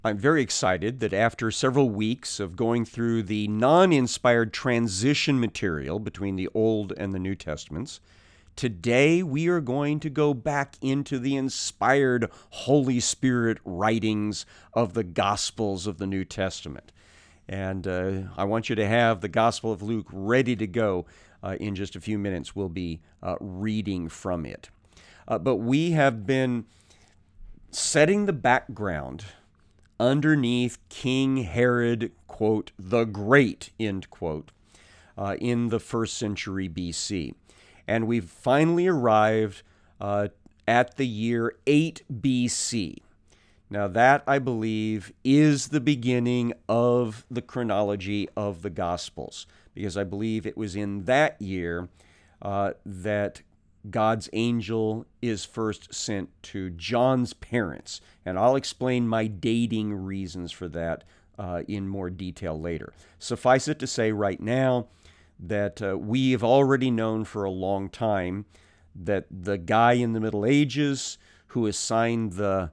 I'm very excited that after several weeks of going through the non-inspired transition material between the Old and the New Testaments, today we are going to go back into the inspired Holy Spirit writings of the Gospels of the New Testament. And I want you to have the Gospel of Luke ready to go in just a few minutes. We'll be reading from it. But we have been setting the background underneath King Herod, quote, the Great, end quote, in the first century BC. And we've finally arrived at the year 8 BC. Now, that, I believe, is the beginning of the chronology of the Gospels, because I believe it was in that year that God's angel is first sent to John's parents. And I'll explain my dating reasons for that in more detail later. Suffice it to say right now that we have already known for a long time that the guy in the Middle Ages who assigned the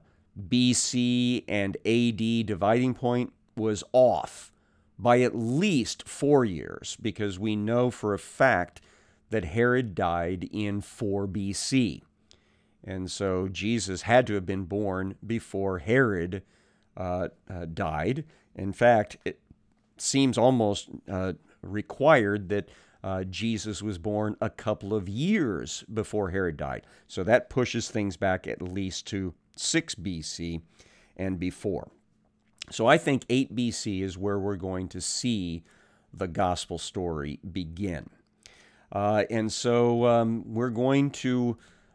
BC and AD dividing point was off by at least 4 years, because we know for a fact that Herod died in 4 BC. And so Jesus had to have been born before Herod died. In fact, it seems almost required that Jesus was born a couple of years before Herod died. So that pushes things back at least to 6 BC and before. So I think 8 BC is where we're going to see the gospel story begin. And so we're going to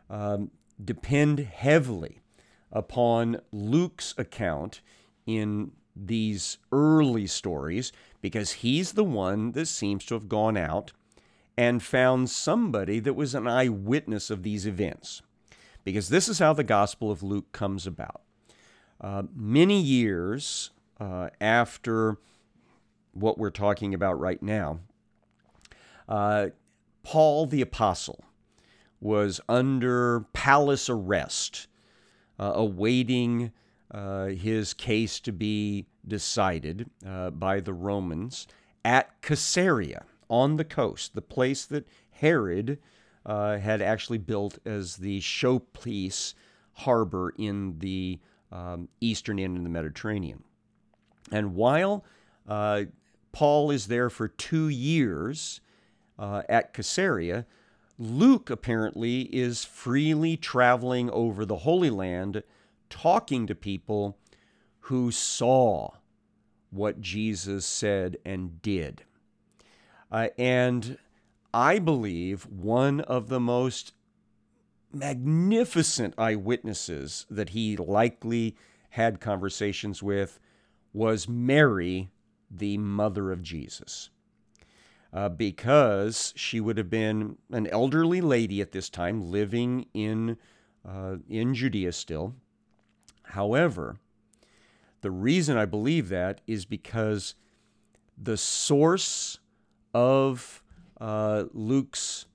depend heavily upon Luke's account in these early stories, because he's the one that seems to have gone out and found somebody that was an eyewitness of these events. Because this is how the Gospel of Luke comes about. Many years after what we're talking about right now, Paul the Apostle was under palace arrest, awaiting his case to be decided by the Romans at Caesarea on the coast, the place that Herod had actually built as the showpiece harbor in the eastern end of the Mediterranean. And while Paul is there for 2 years at Caesarea, Luke apparently is freely traveling over the Holy Land, talking to people who saw what Jesus said and did. And I believe one of the most magnificent eyewitnesses that he likely had conversations with was Mary, the mother of Jesus. Because she would have been an elderly lady at this time, living in Judea still. However, the reason I believe that is because the source of Luke's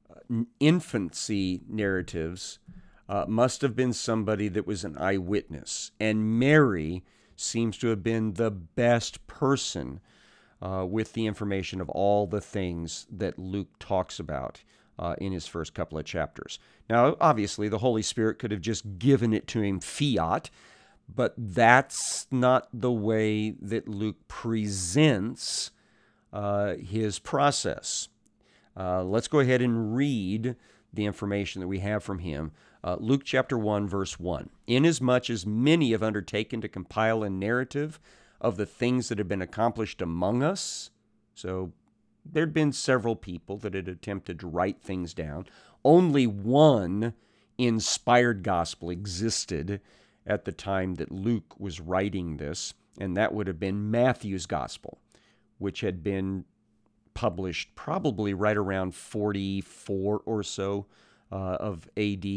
infancy narratives must have been somebody that was an eyewitness. And Mary seems to have been the best person with the information of all the things that Luke talks about in his first couple of chapters. Now, obviously, the Holy Spirit could have just given it to him fiat, but that's not the way that Luke presents his process. Let's go ahead and read the information that we have from him. Luke chapter 1, verse 1. Inasmuch as many have undertaken to compile a narrative of the things that have been accomplished among us. So there'd been several people that had attempted to write things down. Only one inspired gospel existed at the time that Luke was writing this, and that would have been Matthew's gospel, which had been published probably right around 44 or so of AD.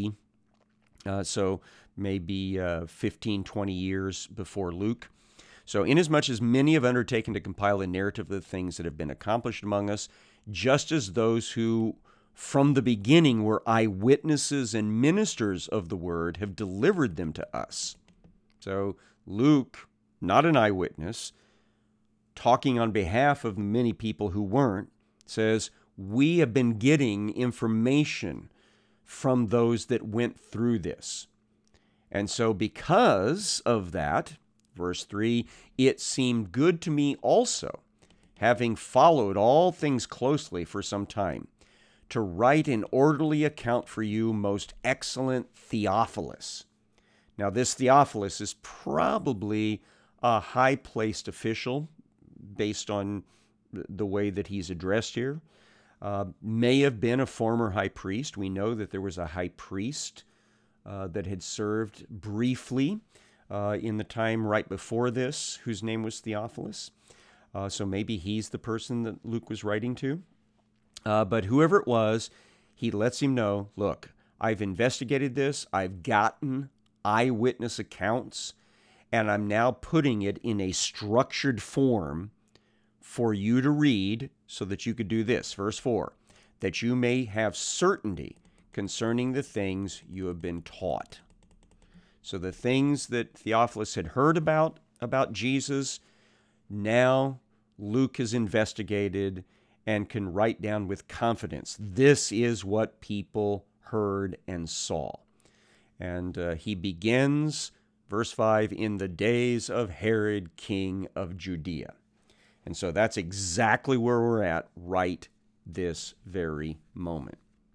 So maybe 15, 20 years before Luke. So inasmuch as many have undertaken to compile a narrative of the things that have been accomplished among us, just as those who from the beginning were eyewitnesses and ministers of the word have delivered them to us. So Luke not an eyewitness, talking on behalf of many people who weren't, says, we have been getting information from those that went through this. And so because of that, verse 3, it seemed good to me also, having followed all things closely for some time, to write an orderly account for you, most excellent Theophilus. Now, this Theophilus is probably a high-placed official based on the way that he's addressed here. May have been a former high priest. We know that there was a high priest that had served briefly in the time right before this, whose name was Theophilus. So maybe he's the person that Luke was writing to. But whoever it was, he lets him know, look, I've investigated this. I've gotten eyewitness accounts, and I'm now putting it in a structured form for you to read so that you could do this. Verse 4, that you may have certainty concerning the things you have been taught. So the things that Theophilus had heard about Jesus, now Luke has investigated and can write down with confidence. This is what people heard and saw. And he begins, verse 5, in the days of Herod, king of Judea. And so that's exactly where we're at right this very moment.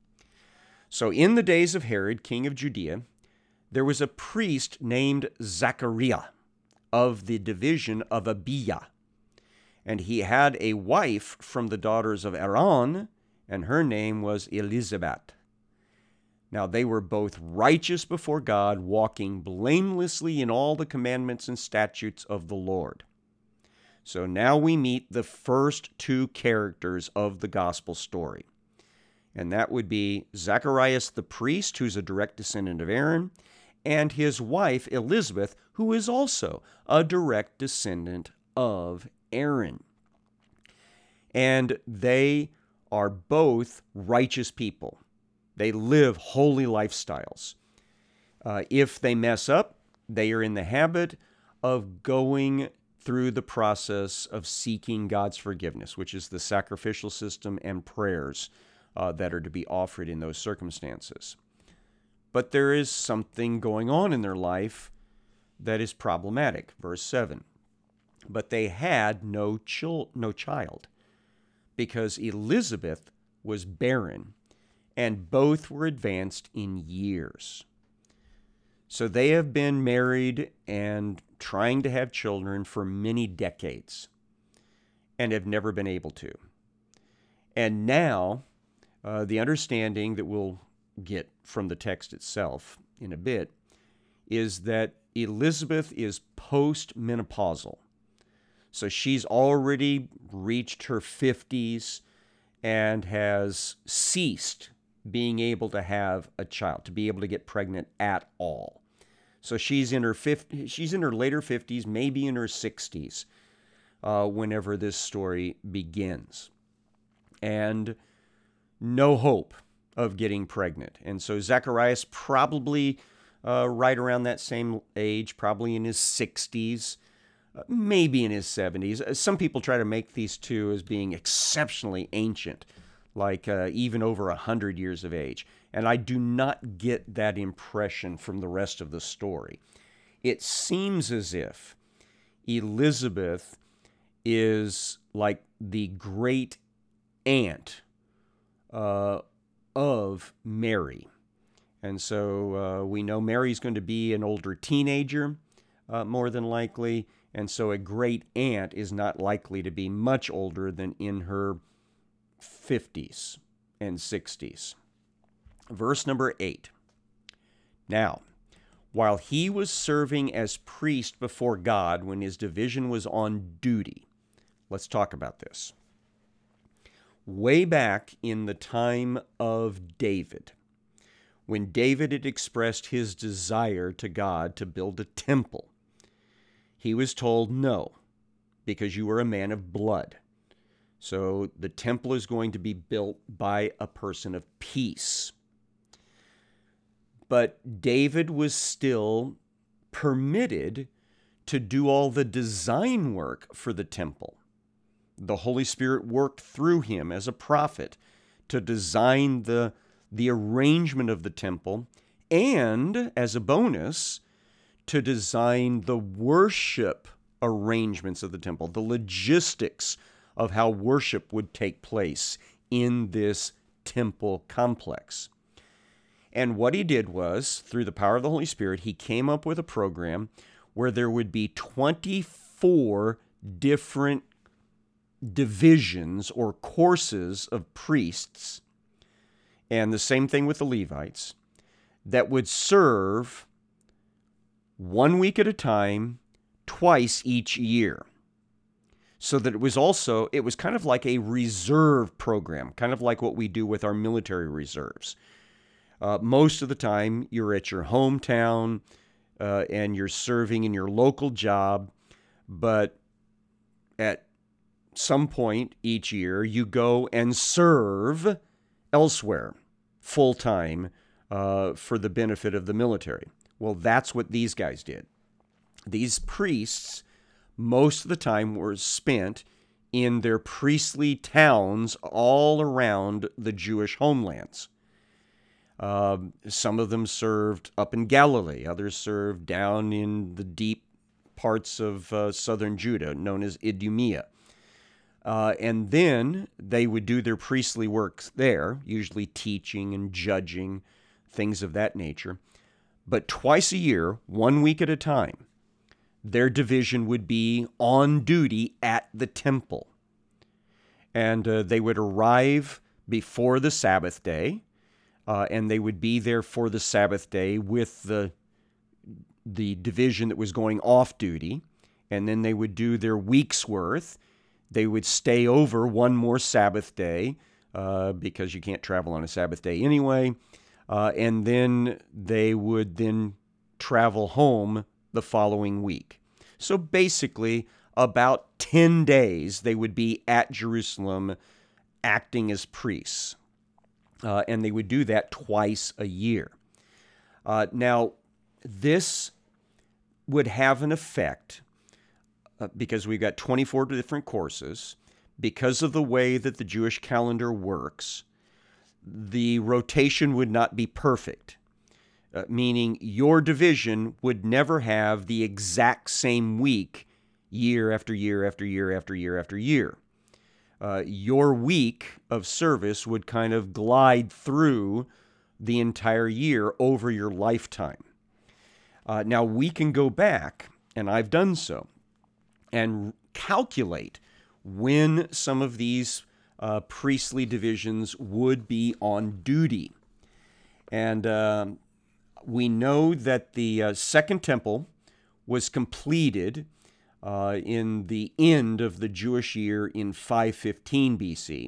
So in the days of Herod, king of Judea, there was a priest named Zachariah of the division of Abijah. And he had a wife from the daughters of Aaron, and her name was Elizabeth. Now they were both righteous before God, walking blamelessly in all the commandments and statutes of the Lord. So now we meet the first two characters of the gospel story. And that would be Zacharias the priest, who's a direct descendant of Aaron, and his wife Elizabeth, who is also a direct descendant of Aaron. And they are both righteous people. They live holy lifestyles. If they mess up, they are in the habit of going through the process of seeking God's forgiveness, which is the sacrificial system and prayers that are to be offered in those circumstances. But there is something going on in their life that is problematic. Verse 7, but they had no child, because Elizabeth was barren, and both were advanced in years. So they have been married and trying to have children for many decades and have never been able to. And now, the understanding that we'll get from the text itself in a bit is that Elizabeth is post-menopausal. So she's already reached her 50s and has ceased being able to have a child, to be able to get pregnant at all. So she's in her later 50s, maybe in her 60s, whenever this story begins. And no hope of getting pregnant. And so Zacharias probably right around that same age, probably in his 60s, maybe in his 70s. Some people try to make these two as being exceptionally ancient, like even over 100 years of age. And I do not get that impression from the rest of the story. It seems as if Elizabeth is like the great aunt of Mary. And so we know Mary's going to be an older teenager, more than likely. And so a great aunt is not likely to be much older than in her 50s and 60s. Verse number 8. Now, while he was serving as priest before God when his division was on duty, let's talk about this. Way back in the time of David, when David had expressed his desire to God to build a temple, he was told no, because you are a man of blood. So the temple is going to be built by a person of peace. But David was still permitted to do all the design work for the temple. The Holy Spirit worked through him as a prophet to design the arrangement of the temple, and as a bonus, to design the worship arrangements of the temple, the logistics of how worship would take place in this temple complex. And what he did was, through the power of the Holy Spirit, he came up with a program where there would be 24 different divisions or courses of priests, and the same thing with the Levites, that would serve 1 week at a time, twice each year. So that it was kind of like a reserve program, kind of like what we do with our military reserves. Most of the time, you're at your hometown and you're serving in your local job, but at some point each year, you go and serve elsewhere full-time for the benefit of the military. Well, that's what these guys did. These priests, most of the time, were spent in their priestly towns all around the Jewish homelands. Some of them served up in Galilee. Others served down in the deep parts of southern Judah, known as Idumea. And then they would do their priestly work there, usually teaching and judging, things of that nature. But twice a year, 1 week at a time, their division would be on duty at the temple. And they would arrive before the Sabbath day, and they would be there for the Sabbath day with the division that was going off duty, and then they would do their week's worth. They would stay over one more Sabbath day because you can't travel on a Sabbath day anyway, and then they would then travel home the following week. So basically, about 10 days they would be at Jerusalem acting as priests, and they would do that twice a year. Now, this would have an effect because we've got 24 different courses. Because of the way that the Jewish calendar works, the rotation would not be perfect, meaning your division would never have the exact same week year after year after year after year after year. Your week of service would kind of glide through the entire year over your lifetime. Now, we can go back, and I've done so, and calculate when some of these priestly divisions would be on duty. And we know that the Second Temple was completed in the end of the Jewish year in 515 BC,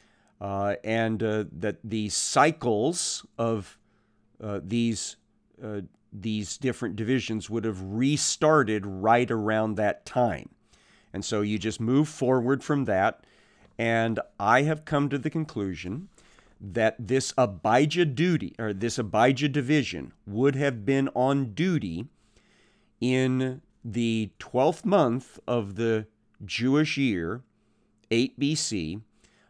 and that the cycles of these different divisions would have restarted right around that time. And so you just move forward from that, and I have come to the conclusion that this Abijah division would have been on duty in the 12th month of the Jewish year, 8 BC,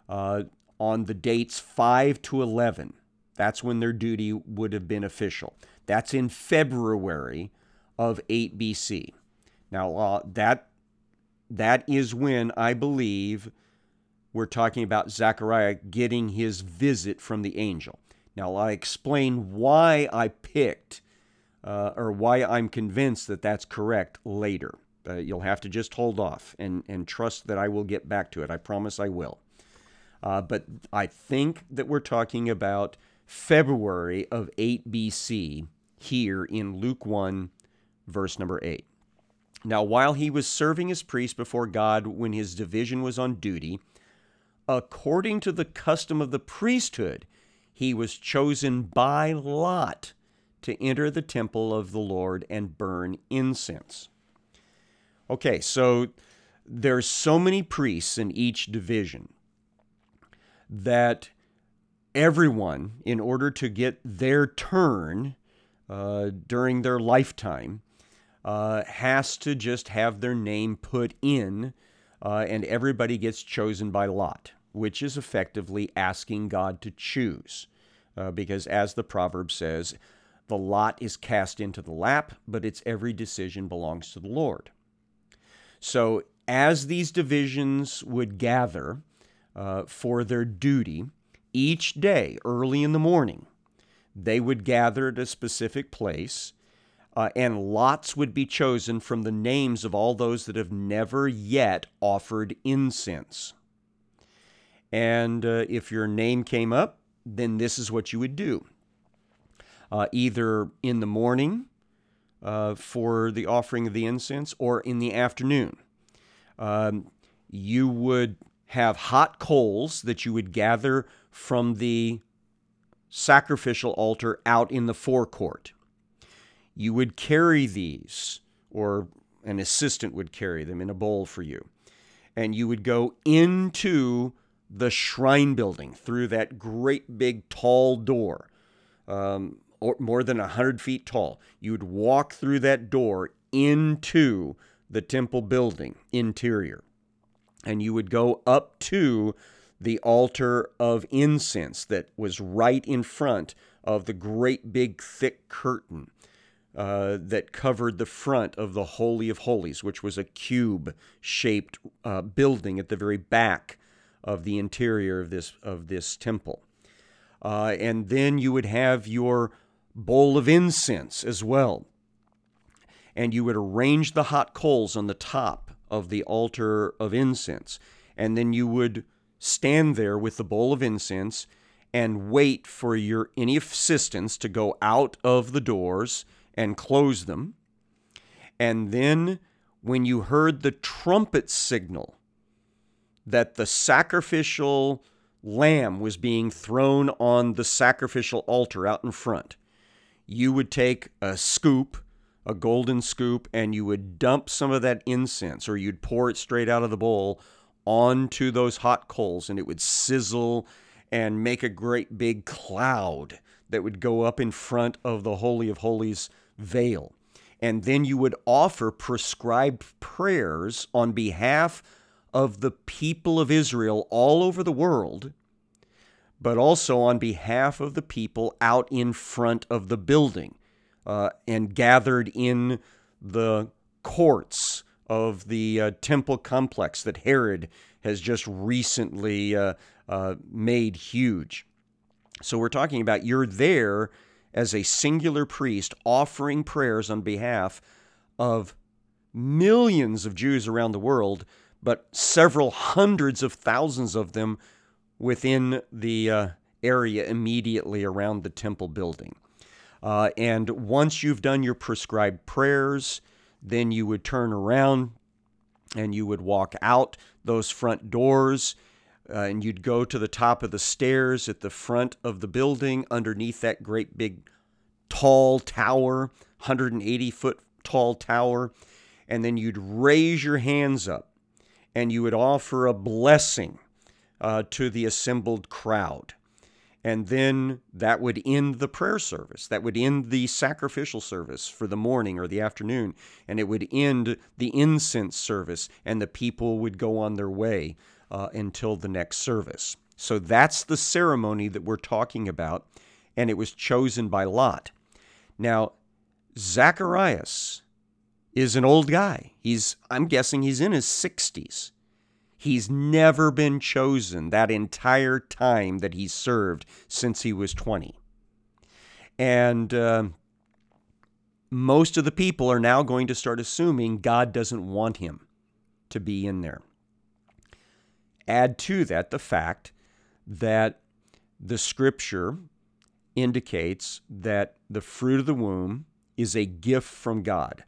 on the dates 5 to 11. That's when their duty would have been official. That's in February of 8 BC. Now, that is when I believe we're talking about Zechariah getting his visit from the angel. Now, I'll explain why I picked or why I'm convinced that that's correct later. You'll have to just hold off and trust that I will get back to it. I promise I will. But I think that we're talking about February of 8 BC here in Luke 1, verse number 8. Now, while he was serving as priest before God when his division was on duty, according to the custom of the priesthood, he was chosen by lot to enter the temple of the Lord and burn incense. Okay, so there's so many priests in each division that everyone, in order to get their turn during their lifetime, has to just have their name put in, and everybody gets chosen by lot, which is effectively asking God to choose. Because as the proverb says, the lot is cast into the lap, but its every decision belongs to the Lord. So as these divisions would gather for their duty, each day, early in the morning, they would gather at a specific place, and lots would be chosen from the names of all those that have never yet offered incense. And if your name came up, then this is what you would do. Either in the morning for the offering of the incense, or in the afternoon. You would have hot coals that you would gather from the sacrificial altar out in the forecourt. You would carry these, or an assistant would carry them in a bowl for you. And you would go into the shrine building through that great big tall door, or more than 100 feet tall. You would walk through that door into the temple building interior, and you would go up to the altar of incense that was right in front of the great big thick curtain that covered the front of the Holy of Holies, which was a cube-shaped building at the very back of the interior of this temple. And then you would have your bowl of incense as well. And you would arrange the hot coals on the top of the altar of incense. And then you would stand there with the bowl of incense and wait for any assistants to go out of the doors and close them. And then when you heard the trumpet signal that the sacrificial lamb was being thrown on the sacrificial altar out in front, you would take a scoop, a golden scoop, and you would dump some of that incense, or you'd pour it straight out of the bowl onto those hot coals, and it would sizzle and make a great big cloud that would go up in front of the Holy of Holies veil. And then you would offer prescribed prayers on behalf of the people of Israel all over the world, but also on behalf of the people out in front of the building and gathered in the courts of the temple complex that Herod has just recently made huge. So we're talking about you're there as a singular priest offering prayers on behalf of millions of Jews around the world, but several hundreds of thousands of them within the area immediately around the temple building. And once you've done your prescribed prayers, then you would turn around and you would walk out those front doors, and you'd go to the top of the stairs at the front of the building underneath that great big tall tower, 180-foot tall tower, and then you'd raise your hands up and you would offer a blessing to the assembled crowd. And then that would end the prayer service. That would end the sacrificial service for the morning or the afternoon. And it would end the incense service, and the people would go on their way until the next service. So that's the ceremony that we're talking about, and it was chosen by lot. Now, Zacharias is an old guy. I'm guessing he's in his 60s. He's never been chosen that entire time that he served since he was 20. And most of the people are now going to start assuming God doesn't want him to be in there. Add to that the fact that the scripture indicates that the fruit of the womb is a gift from God.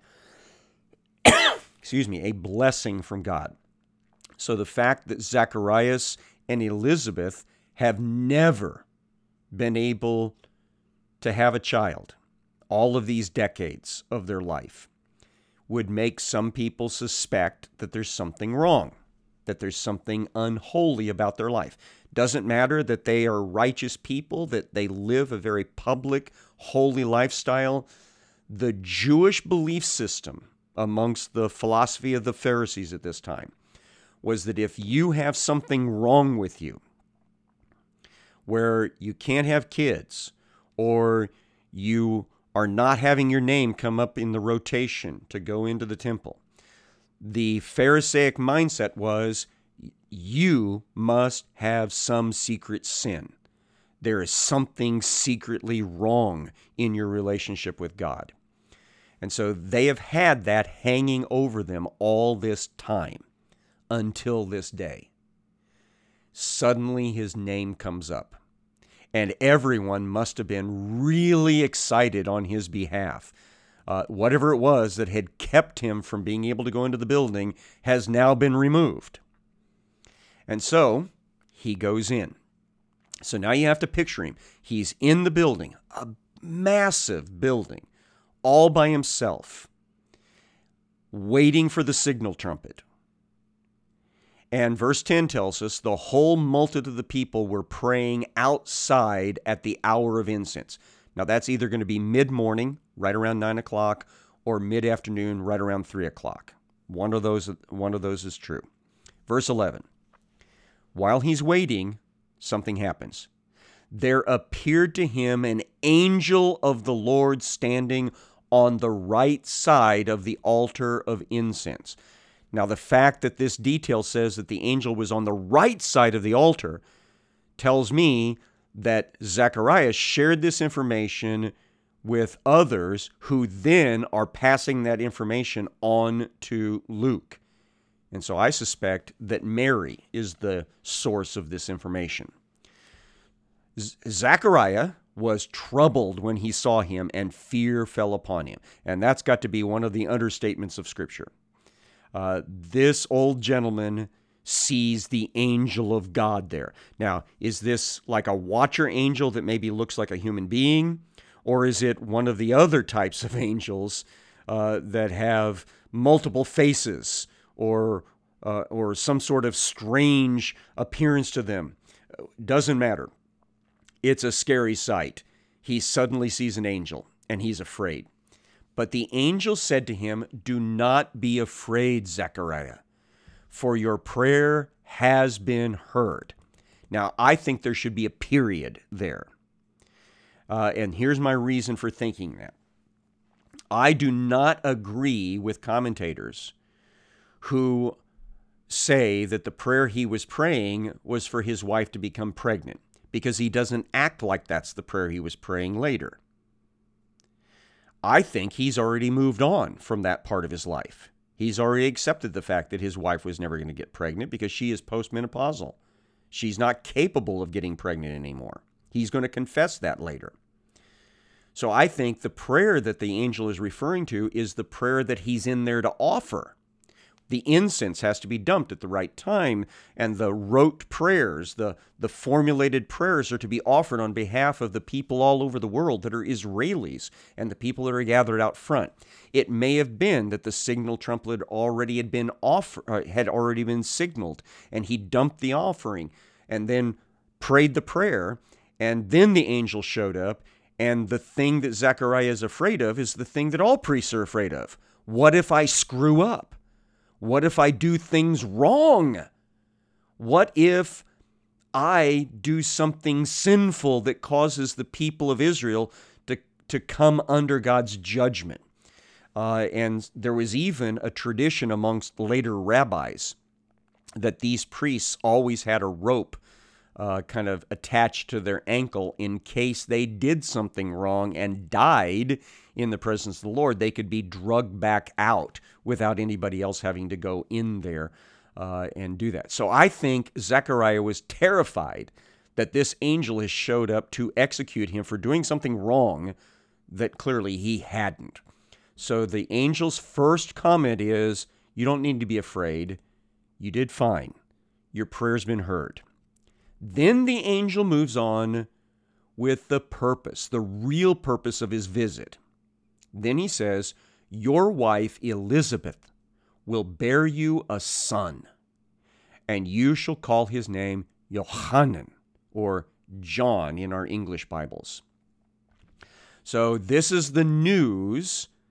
A blessing from God. So the fact that Zacharias and Elizabeth have never been able to have a child, all of these decades of their life, would make some people suspect that there's something wrong, that there's something unholy about their life. Doesn't matter that they are righteous people, that they live a very public, holy lifestyle. The Jewish belief system amongst the philosophy of the Pharisees at this time was that if you have something wrong with you, where you can't have kids, or you are not having your name come up in the rotation to go into the temple, the Pharisaic mindset was you must have some secret sin. There is something secretly wrong in your relationship with God. And so they have had that hanging over them all this time until this day. Suddenly his name comes up, and everyone must have been really excited on his behalf. Whatever it was that had kept him from being able to go into the building has now been removed. And so he goes in. So now you have to picture him. He's in the building, a massive building, all by himself, waiting for the signal trumpet. And verse 10 tells us the whole multitude of the people were praying outside at the hour of incense. Now that's either going to be mid-morning, right around 9 o'clock, or mid-afternoon, right around 3 o'clock. One of those is true. Verse 11. While he's waiting, something happens. There appeared to him an angel of the Lord standing on the right side of the altar of incense. Now, the fact that this detail says that the angel was on the right side of the altar tells me that Zechariah shared this information with others who then are passing that information on to Luke. And so I suspect that Mary is the source of this information. Zechariah was troubled when he saw him, and fear fell upon him. And that's got to be one of the understatements of Scripture. This old gentleman sees the angel of God there. Now, is this like a watcher angel that maybe looks like a human being? Or is it one of the other types of angels that have multiple faces or some sort of strange appearance to them? Doesn't matter. It's a scary sight. He suddenly sees an angel, and he's afraid. But the angel said to him, "Do not be afraid, Zechariah, for your prayer has been heard." Now, I think there should be a period there. And here's my reason for thinking that. I do not agree with commentators who say that the prayer he was praying was for his wife to become pregnant, because he doesn't act like that's the prayer he was praying later. I think he's already moved on from that part of his life. He's already accepted the fact that his wife was never going to get pregnant because she is postmenopausal. She's not capable of getting pregnant anymore. He's going to confess that later. So I think the prayer that the angel is referring to is the prayer that he's in there to offer. The incense has to be dumped at the right time, and the rote prayers, the formulated prayers are to be offered on behalf of the people all over the world that are Israelis and the people that are gathered out front. It may have been that the signal trumpet had already been signaled, and he dumped the offering and then prayed the prayer, and then the angel showed up, and the thing that Zechariah is afraid of is the thing that all priests are afraid of. What if I screw up? What if I do things wrong? What if I do something sinful that causes the people of Israel to come under God's judgment? And there was even a tradition amongst later rabbis that these priests always had a rope kind of attached to their ankle in case they did something wrong and died in the presence of the Lord. They could be drugged back out without anybody else having to go in there and do that. So I think Zechariah was terrified that this angel has showed up to execute him for doing something wrong that clearly he hadn't. So the angel's first comment is, you don't need to be afraid. You did fine. Your prayer's been heard. Then the angel moves on with the purpose, the real purpose of his visit. Then he says, your wife Elizabeth will bear you a son, and you shall call his name Yohanan, or John in our English Bibles. So this is the news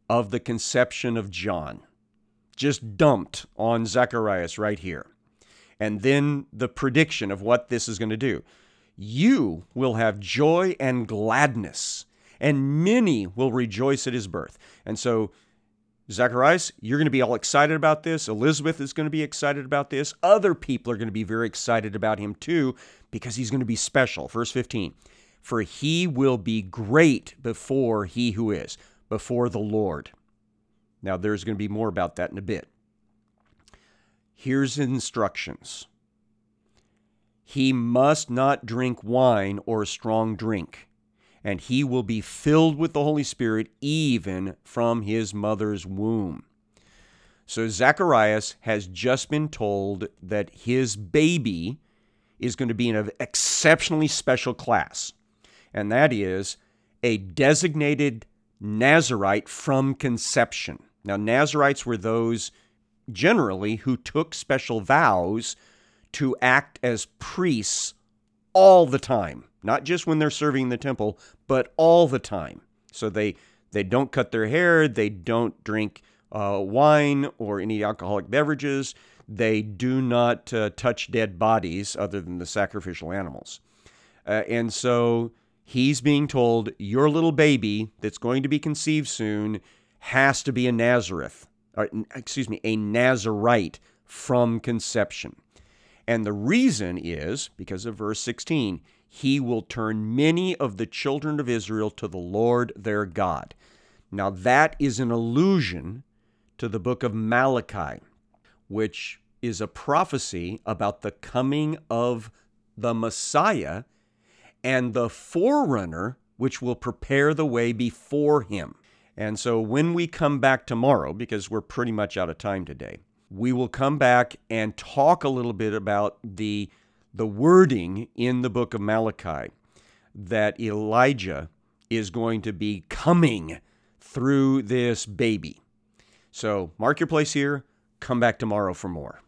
of the conception of John, just dumped on Zacharias right here. And then the prediction of what this is going to do. You will have joy and gladness, and many will rejoice at his birth. And so, Zacharias, you're going to be all excited about this. Elizabeth is going to be excited about this. Other people are going to be very excited about him too, because he's going to be special. Verse 15, for he will be great before he who is, before the Lord. Now, there's going to be more about that in a bit. Here's instructions. He must not drink wine or strong drink, and he will be filled with the Holy Spirit even from his mother's womb. So Zacharias has just been told that his baby is going to be in an exceptionally special class, and that is a designated Nazirite from conception. Now, Nazirites were those generally who took special vows to act as priests all the time, not just when they're serving the temple, but all the time. So they don't cut their hair, they don't drink wine or any alcoholic beverages, they do not touch dead bodies other than the sacrificial animals. And so he's being told, your little baby that's going to be conceived soon has to be a Nazarite from conception. And the reason is because of verse 16, he will turn many of the children of Israel to the Lord their God. Now that is an allusion to the book of Malachi, which is a prophecy about the coming of the Messiah and the forerunner which will prepare the way before him. And so when we come back tomorrow, because we're pretty much out of time today, we will come back and talk a little bit about the wording in the book of Malachi that Elijah is going to be coming through this baby. So mark your place here. Come back tomorrow for more.